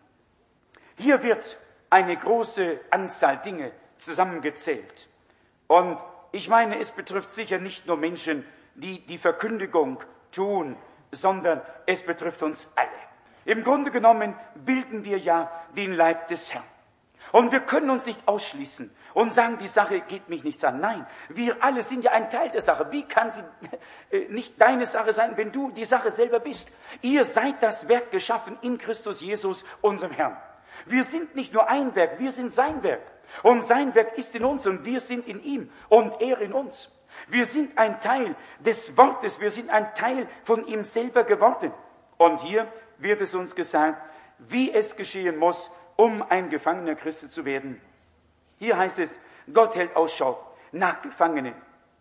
Hier wird eine große Anzahl Dinge zusammengezählt. Und ich meine, es betrifft sicher nicht nur Menschen, die die Verkündigung tun, sondern es betrifft uns alle. Im Grunde genommen bilden wir ja den Leib des Herrn. Und wir können uns nicht ausschließen und sagen, die Sache geht mich nichts an. Nein, wir alle sind ja ein Teil der Sache. Wie kann sie nicht deine Sache sein, wenn du die Sache selber bist? Ihr seid das Werk geschaffen in Christus Jesus, unserem Herrn. Wir sind nicht nur ein Werk, wir sind sein Werk. Und sein Werk ist in uns und wir sind in ihm und er in uns. Wir sind ein Teil des Wortes, wir sind ein Teil von ihm selber geworden. Und hier wird es uns gesagt, wie es geschehen muss, um ein Gefangener Christi zu werden. Hier heißt es, Gott hält Ausschau nach Gefangenen.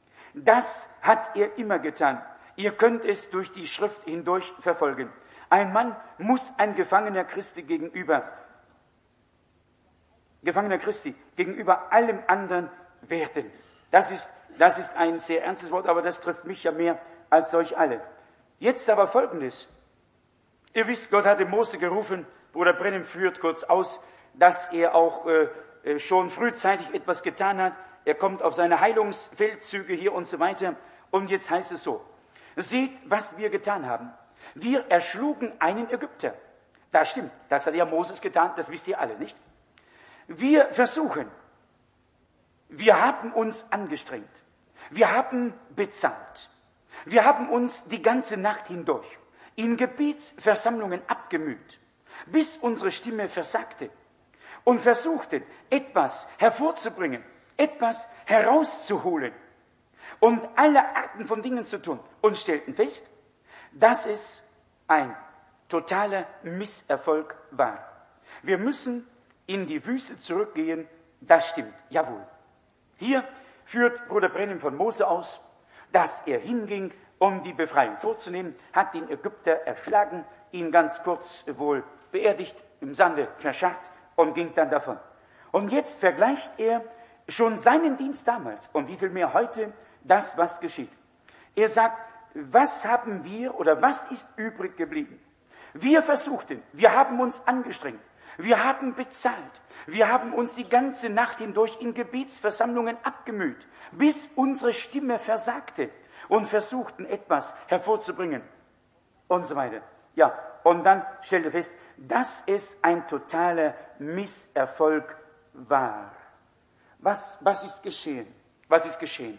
Das hat er immer getan. Ihr könnt es durch die Schrift hindurch verfolgen. Ein Mann muss ein Gefangener Christi gegenüber, Gefangener Christi gegenüber allem anderen werden. Das ist, das ist ein sehr ernstes Wort, aber das trifft mich ja mehr als solch alle. Jetzt aber Folgendes. Ihr wisst, Gott hatte Mose gerufen, Bruder Brennem führt kurz aus, dass er auch äh, schon frühzeitig etwas getan hat. Er kommt auf seine Heilungsfeldzüge hier und so weiter. Und jetzt heißt es so, seht, was wir getan haben. Wir erschlugen einen Ägypter. Das stimmt, das hat ja Moses getan, das wisst ihr alle, nicht? Wir versuchen, wir haben uns angestrengt, wir haben bezahlt, wir haben uns die ganze Nacht hindurch in Gebetsversammlungen abgemüht, bis unsere Stimme versagte und versuchten, etwas hervorzubringen, etwas herauszuholen und alle Arten von Dingen zu tun und stellten fest, dass es ein totaler Misserfolg war. Wir müssen in die Wüste zurückgehen, das stimmt, jawohl. Hier führt Bruder Brennan von Mose aus, dass er hinging, um die Befreiung vorzunehmen, hat den Ägypter erschlagen, ihn ganz kurz wohl beerdigt, im Sande verscharrt und ging dann davon. Und jetzt vergleicht er schon seinen Dienst damals und wie viel mehr heute das, was geschieht. Er sagt, was haben wir oder was ist übrig geblieben? Wir versuchten, wir haben uns angestrengt, wir haben bezahlt, wir haben uns die ganze Nacht hindurch in Gebetsversammlungen abgemüht, bis unsere Stimme versagte und versuchten, etwas hervorzubringen und so weiter. Ja, und dann stellte fest, dass es ein totaler Misserfolg war. Was, was ist geschehen? Was ist geschehen?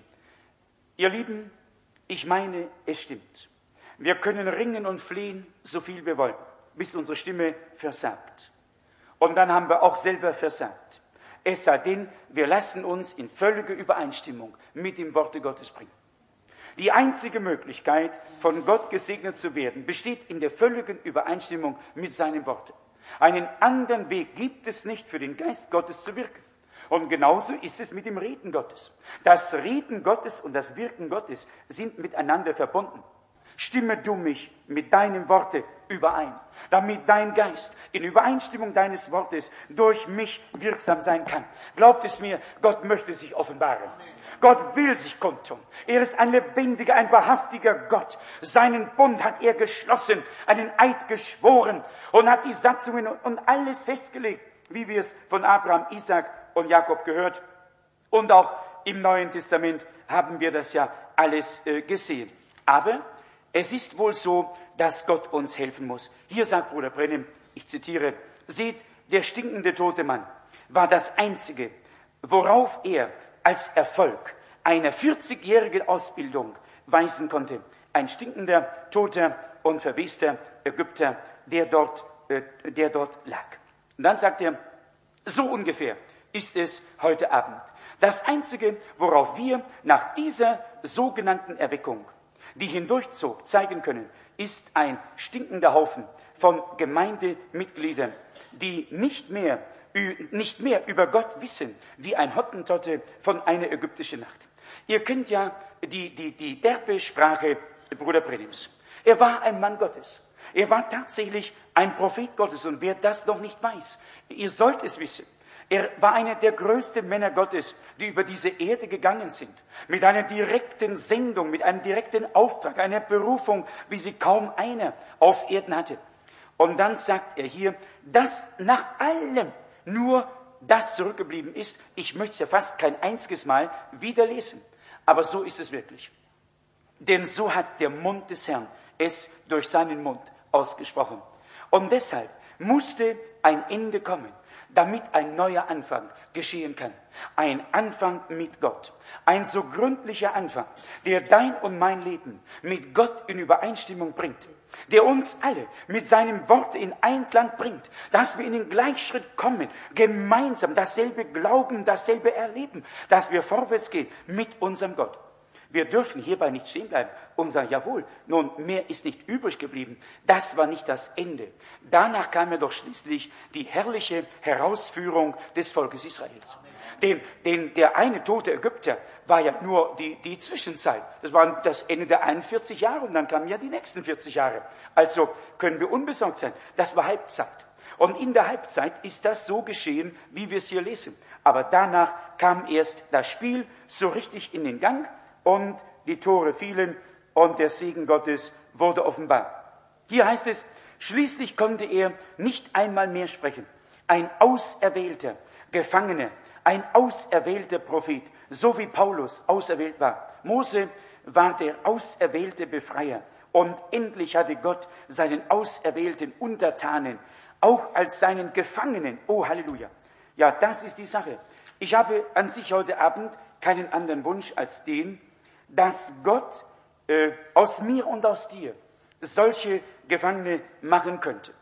Ihr Lieben, ich meine, es stimmt. Wir können ringen und flehen, so viel wir wollen, bis unsere Stimme versagt. Und dann haben wir auch selber versagt. Es sei denn, wir lassen uns in völlige Übereinstimmung mit dem Worte Gottes bringen. Die einzige Möglichkeit, von Gott gesegnet zu werden, besteht in der völligen Übereinstimmung mit seinem Wort. Einen anderen Weg gibt es nicht, für den Geist Gottes zu wirken. Und genauso ist es mit dem Reden Gottes. Das Reden Gottes und das Wirken Gottes sind miteinander verbunden. Stimme du mich mit deinem Worte überein, damit dein Geist in Übereinstimmung deines Wortes durch mich wirksam sein kann. Glaubt es mir, Gott möchte sich offenbaren. Gott will sich kundtun. Er ist ein lebendiger, ein wahrhaftiger Gott. Seinen Bund hat er geschlossen, einen Eid geschworen und hat die Satzungen und alles festgelegt, wie wir es von Abraham, Isaak und Jakob gehört. Und auch im Neuen Testament haben wir das ja alles äh, gesehen. Aber es ist wohl so, dass Gott uns helfen muss. Hier sagt Bruder Brennan, ich zitiere, seht, der stinkende tote Mann war das Einzige, worauf er als Erfolg einer vierzigjährigen Ausbildung weisen konnte. Ein stinkender, toter und verwester Ägypter, der dort, äh, der dort lag. Und dann sagt er, so ungefähr ist es heute Abend. Das Einzige, worauf wir nach dieser sogenannten Erweckung, die hindurchzog, zeigen können, ist ein stinkender Haufen von Gemeindemitgliedern, die nicht mehr, nicht mehr über Gott wissen, wie ein Hottentotte von einer ägyptischen Nacht. Ihr kennt ja die, die, die derbe Sprache Bruder Brennans. Er war ein Mann Gottes. Er war tatsächlich ein Prophet Gottes. Und wer das noch nicht weiß, ihr sollt es wissen. Er war einer der größten Männer Gottes, die über diese Erde gegangen sind. Mit einer direkten Sendung, mit einem direkten Auftrag, einer Berufung, wie sie kaum einer auf Erden hatte. Und dann sagt er hier, dass nach allem nur das zurückgeblieben ist. Ich möchte es ja fast kein einziges Mal wieder lesen. Aber so ist es wirklich. Denn so hat der Mund des Herrn es durch seinen Mund ausgesprochen. Und deshalb musste ein Ende kommen, damit ein neuer Anfang geschehen kann. Ein Anfang mit Gott. Ein so gründlicher Anfang, der dein und mein Leben mit Gott in Übereinstimmung bringt. Der uns alle mit seinem Wort in Einklang bringt, dass wir in den Gleichschritt kommen, gemeinsam dasselbe glauben, dasselbe erleben, dass wir vorwärts gehen mit unserem Gott. Wir dürfen hierbei nicht stehen bleiben und sagen, jawohl, nun, mehr ist nicht übrig geblieben. Das war nicht das Ende. Danach kam ja doch schließlich die herrliche Herausführung des Volkes Israels. Den, den, der eine tote Ägypter war ja nur die, die Zwischenzeit. Das war das Ende der einundvierzig Jahre und dann kamen ja die nächsten vierzig Jahre. Also können wir unbesorgt sein. Das war Halbzeit. Und in der Halbzeit ist das so geschehen, wie wir es hier lesen. Aber danach kam erst das Spiel so richtig in den Gang. Und die Tore fielen und der Segen Gottes wurde offenbar. Hier heißt es, schließlich konnte er nicht einmal mehr sprechen. Ein auserwählter Gefangener, ein auserwählter Prophet, so wie Paulus auserwählt war. Mose war der auserwählte Befreier und endlich hatte Gott seinen auserwählten Untertanen auch als seinen Gefangenen. Oh, Halleluja. Ja, das ist die Sache. Ich habe an sich heute Abend keinen anderen Wunsch als den, dass Gott äh, aus mir und aus dir solche Gefangene machen könnte.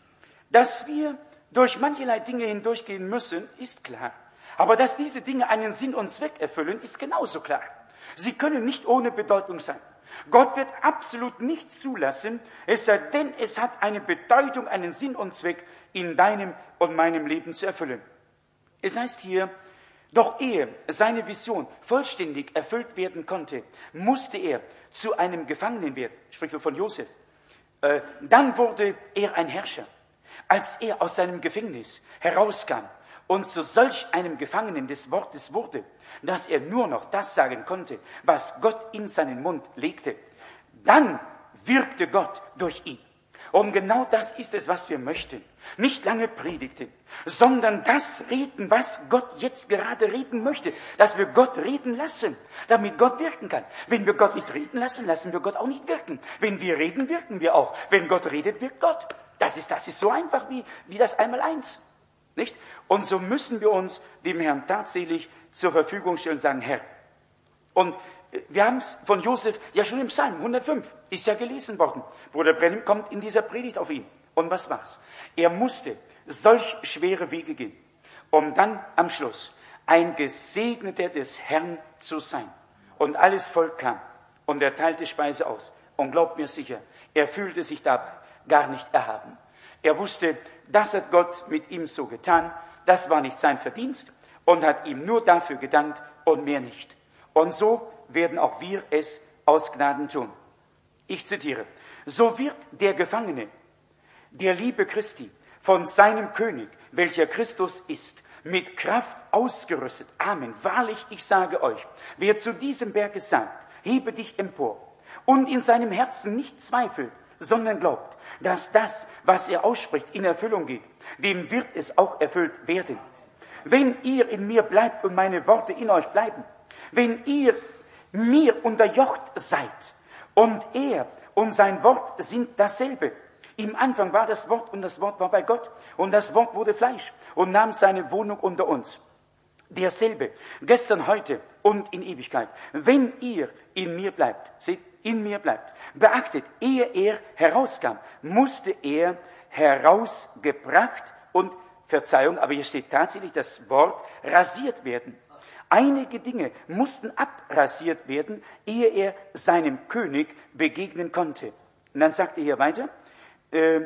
Dass wir durch mancherlei Dinge hindurchgehen müssen, ist klar. Aber dass diese Dinge einen Sinn und Zweck erfüllen, ist genauso klar. Sie können nicht ohne Bedeutung sein. Gott wird absolut nichts zulassen, es sei denn, es hat eine Bedeutung, einen Sinn und Zweck in deinem und meinem Leben zu erfüllen. Es heißt hier, Doch ehe seine Vision vollständig erfüllt werden konnte, musste er zu einem Gefangenen werden, spricht von Josef. Äh, dann wurde er ein Herrscher. Als er aus seinem Gefängnis herauskam und zu solch einem Gefangenen des Wortes wurde, dass er nur noch das sagen konnte, was Gott in seinen Mund legte, dann wirkte Gott durch ihn. Und genau das ist es, was wir möchten. Nicht lange predigten, sondern das reden, was Gott jetzt gerade reden möchte. Dass wir Gott reden lassen, damit Gott wirken kann. Wenn wir Gott nicht reden lassen, lassen wir Gott auch nicht wirken. Wenn wir reden, wirken wir auch. Wenn Gott redet, wirkt Gott. Das ist, das ist so einfach wie, wie das Einmaleins. Nicht? Und so müssen wir uns dem Herrn tatsächlich zur Verfügung stellen und sagen, Herr. Und wir haben es von Josef ja schon im Psalm hundertfünf, ist ja gelesen worden. Bruder Brennim kommt in dieser Predigt auf ihn. Und was war's? Er musste solch schwere Wege gehen, um dann am Schluss ein Gesegneter des Herrn zu sein. Und alles Volk kam und er teilte Speise aus. Und glaubt mir sicher, er fühlte sich dabei gar nicht erhaben. Er wusste, das hat Gott mit ihm so getan, das war nicht sein Verdienst und hat ihm nur dafür gedankt und mehr nicht. Und so werden auch wir es aus Gnaden tun. Ich zitiere, so wird der Gefangene der Liebe Christi von seinem König, welcher Christus ist, mit Kraft ausgerüstet. Amen. Wahrlich, ich sage euch, wer zu diesem Berge sagt, hebe dich empor und in seinem Herzen nicht zweifelt, sondern glaubt, dass das, was er ausspricht, in Erfüllung geht, dem wird es auch erfüllt werden. Wenn ihr in mir bleibt und meine Worte in euch bleiben, wenn ihr mir unterjocht seid und er und sein Wort sind dasselbe. Im Anfang war das Wort und das Wort war bei Gott und das Wort wurde Fleisch und nahm seine Wohnung unter uns. Derselbe, gestern, heute und in Ewigkeit. Wenn ihr in mir bleibt, seht, in mir bleibt, beachtet, ehe er herauskam, musste er herausgebracht und, Verzeihung, aber hier steht tatsächlich das Wort, rasiert werden. Einige Dinge mussten abrasiert werden, ehe er seinem König begegnen konnte. Und dann sagt er hier weiter, äh,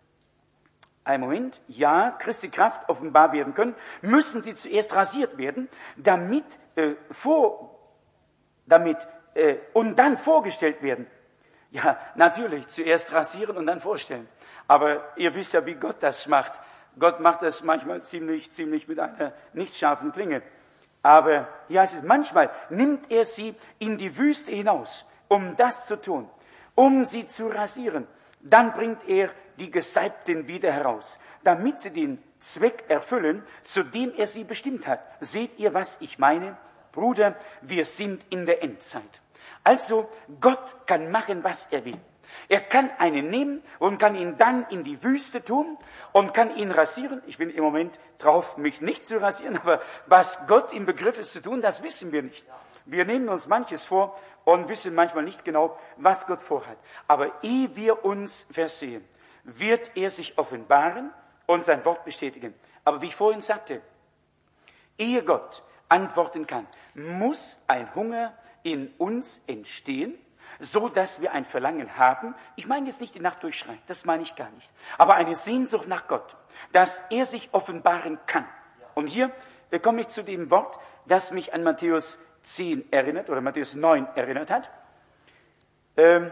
ein Moment, ja, Christi Kraft offenbar werden können, müssen sie zuerst rasiert werden, damit, äh, vor, damit äh, und dann vorgestellt werden. Ja, natürlich, zuerst rasieren und dann vorstellen. Aber ihr wisst ja, wie Gott das macht. Gott macht das manchmal ziemlich, ziemlich mit einer nicht scharfen Klinge. Aber hier heißt es, manchmal nimmt er sie in die Wüste hinaus, um das zu tun, um sie zu rasieren. Dann bringt er die Gesalbten wieder heraus, damit sie den Zweck erfüllen, zu dem er sie bestimmt hat. Seht ihr, was ich meine? Bruder, wir sind in der Endzeit. Also, Gott kann machen, was er will. Er kann einen nehmen und kann ihn dann in die Wüste tun und kann ihn rasieren. Ich bin im Moment drauf, mich nicht zu rasieren, aber was Gott im Begriff ist zu tun, das wissen wir nicht. Wir nehmen uns manches vor und wissen manchmal nicht genau, was Gott vorhat. Aber ehe wir uns versehen, wird er sich offenbaren und sein Wort bestätigen. Aber wie ich vorhin sagte, ehe Gott antworten kann, muss ein Hunger in uns entstehen, so dass wir ein Verlangen haben. Ich meine jetzt nicht die Nacht durchschreien, das meine ich gar nicht. Aber eine Sehnsucht nach Gott, dass er sich offenbaren kann. Und hier komme ich zu dem Wort, das mich an Matthäus zehn erinnert, oder Matthäus neun erinnert hat. Ähm,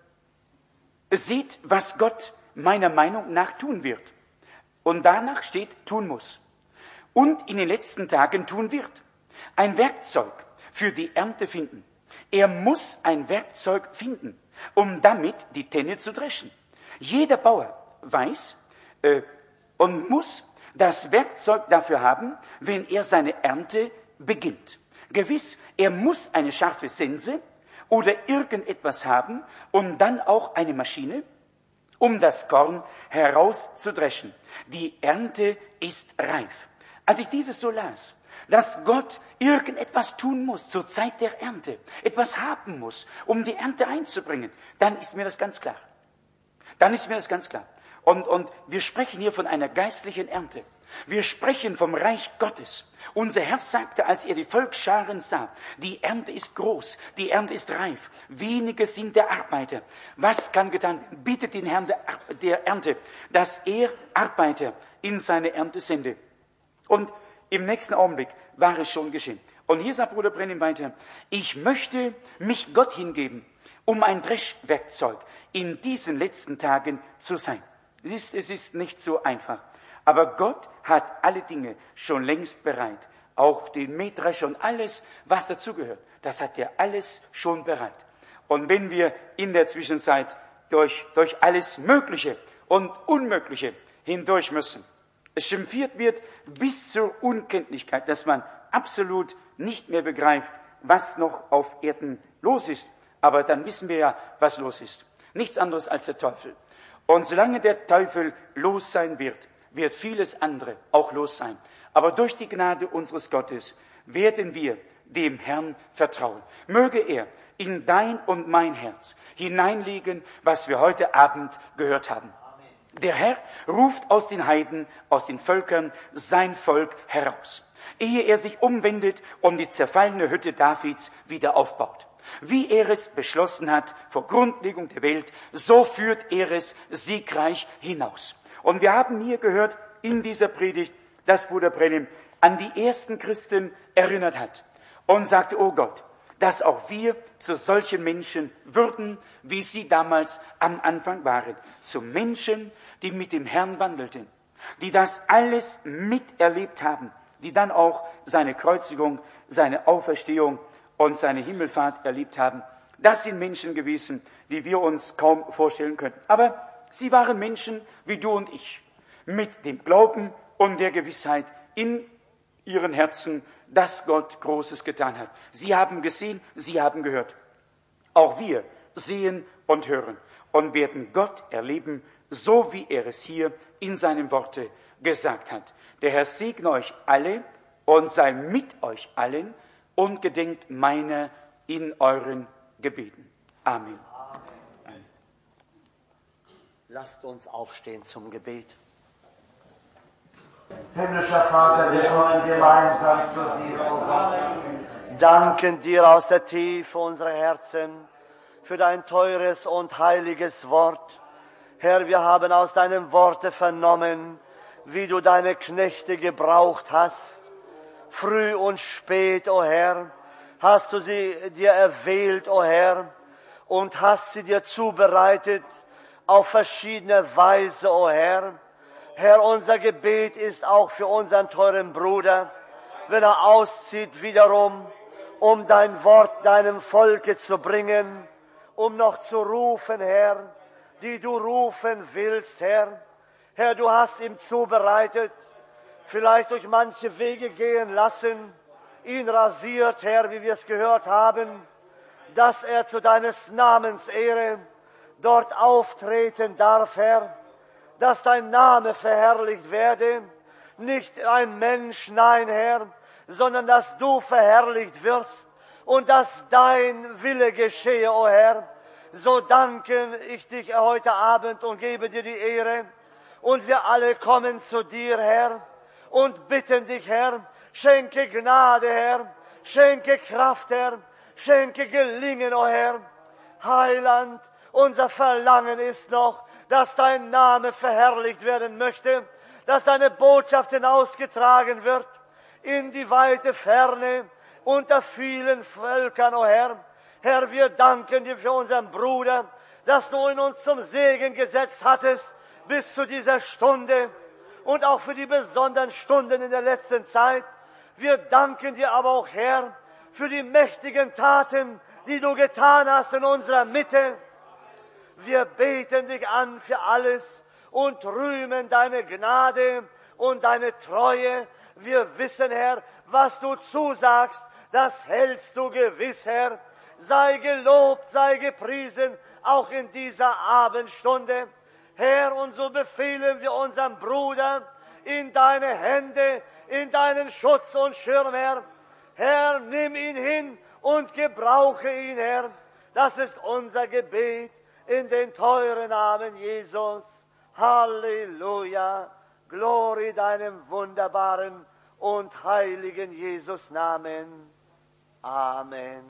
seht, was Gott meiner Meinung nach tun wird. Und danach steht, tun muss. Und in den letzten Tagen tun wird. Ein Werkzeug für die Ernte finden. Er muss ein Werkzeug finden, um damit die Tenne zu dreschen. Jeder Bauer weiß äh, und muss das Werkzeug dafür haben, wenn er seine Ernte beginnt. Gewiss, er muss eine scharfe Sense oder irgendetwas haben und dann auch eine Maschine, um das Korn herauszudreschen. Die Ernte ist reif. Als ich dieses so las, dass Gott irgendetwas tun muss zur Zeit der Ernte, etwas haben muss, um die Ernte einzubringen, dann ist mir das ganz klar. Dann ist mir das ganz klar. Und, und wir sprechen hier von einer geistlichen Ernte. Wir sprechen vom Reich Gottes. Unser Herr sagte, als er die Volksscharen sah, die Ernte ist groß, die Ernte ist reif, wenige sind der Arbeiter. Was kann getan werden? Bittet den Herrn der, der Ernte, dass er Arbeiter in seine Ernte sende. Und im nächsten Augenblick war es schon geschehen. Und hier sagt Bruder Branham weiter, ich möchte mich Gott hingeben, um ein Dreschwerkzeug in diesen letzten Tagen zu sein. Es ist, es ist nicht so einfach. Aber Gott hat alle Dinge schon längst bereit. Auch den Mähdrescher und alles, was dazugehört. Das hat er alles schon bereit. Und wenn wir in der Zwischenzeit durch, durch alles Mögliche und Unmögliche hindurch müssen, es schimpfiert wird bis zur Unkenntlichkeit, dass man absolut nicht mehr begreift, was noch auf Erden los ist. Aber dann wissen wir ja, was los ist. Nichts anderes als der Teufel. Und solange der Teufel los sein wird, wird vieles andere auch los sein. Aber durch die Gnade unseres Gottes werden wir dem Herrn vertrauen. Möge er in dein und mein Herz hineinlegen, was wir heute Abend gehört haben. Der Herr ruft aus den Heiden, aus den Völkern sein Volk heraus, ehe er sich umwendet und die zerfallene Hütte Davids wieder aufbaut. Wie er es beschlossen hat vor Grundlegung der Welt, so führt er es siegreich hinaus. Und wir haben hier gehört in dieser Predigt, dass Bruder Branham an die ersten Christen erinnert hat und sagte, oh Gott, dass auch wir zu solchen Menschen würden, wie sie damals am Anfang waren. Zu Menschen, die mit dem Herrn wandelten, die das alles miterlebt haben, die dann auch seine Kreuzigung, seine Auferstehung und seine Himmelfahrt erlebt haben. Das sind Menschen gewesen, die wir uns kaum vorstellen könnten. Aber sie waren Menschen wie du und ich, mit dem Glauben und der Gewissheit in ihren Herzen, dass Gott Großes getan hat. Sie haben gesehen, sie haben gehört. Auch wir sehen und hören und werden Gott erleben, so wie er es hier in seinem Worte gesagt hat. Der Herr segne euch alle und sei mit euch allen und gedenkt meiner in euren Gebeten. Amen. Amen. Lasst uns aufstehen zum Gebet. Himmlischer Vater, wir kommen gemeinsam zu dir, o Gott. Danken dir aus der Tiefe unserer Herzen für dein teures und heiliges Wort. Herr, wir haben aus deinem Worte vernommen, wie du deine Knechte gebraucht hast. Früh und spät, o Herr, hast du sie dir erwählt, o Herr, und hast sie dir zubereitet auf verschiedene Weise, o Herr. Herr, unser Gebet ist auch für unseren teuren Bruder, wenn er auszieht wiederum, um dein Wort deinem Volke zu bringen, um noch zu rufen, Herr, die du rufen willst, Herr. Herr, du hast ihm zubereitet, vielleicht durch manche Wege gehen lassen, ihn rasiert, Herr, wie wir es gehört haben, dass er zu deines Namens Ehre dort auftreten darf, Herr, dass dein Name verherrlicht werde, nicht ein Mensch, nein, Herr, sondern dass du verherrlicht wirst und dass dein Wille geschehe, o Herr. So danke ich dich heute Abend und gebe dir die Ehre. Und wir alle kommen zu dir, Herr, und bitten dich, Herr, schenke Gnade, Herr, schenke Kraft, Herr, schenke Gelingen, o Herr. Heiland, unser Verlangen ist noch, dass dein Name verherrlicht werden möchte, dass deine Botschaft hinausgetragen wird in die weite Ferne unter vielen Völkern, o Herr. Herr, wir danken dir für unseren Bruder, dass du ihn uns zum Segen gesetzt hattest bis zu dieser Stunde und auch für die besonderen Stunden in der letzten Zeit. Wir danken dir aber auch, Herr, für die mächtigen Taten, die du getan hast in unserer Mitte. Wir beten dich an für alles und rühmen deine Gnade und deine Treue. Wir wissen, Herr, was du zusagst, das hältst du gewiss, Herr. Sei gelobt, sei gepriesen, auch in dieser Abendstunde. Herr, und so befehlen wir unseren Bruder in deine Hände, in deinen Schutz und Schirm, Herr. Herr, nimm ihn hin und gebrauche ihn, Herr. Das ist unser Gebet in den teuren Namen Jesus. Halleluja. Glory deinem wunderbaren und heiligen Jesus Namen. Amen.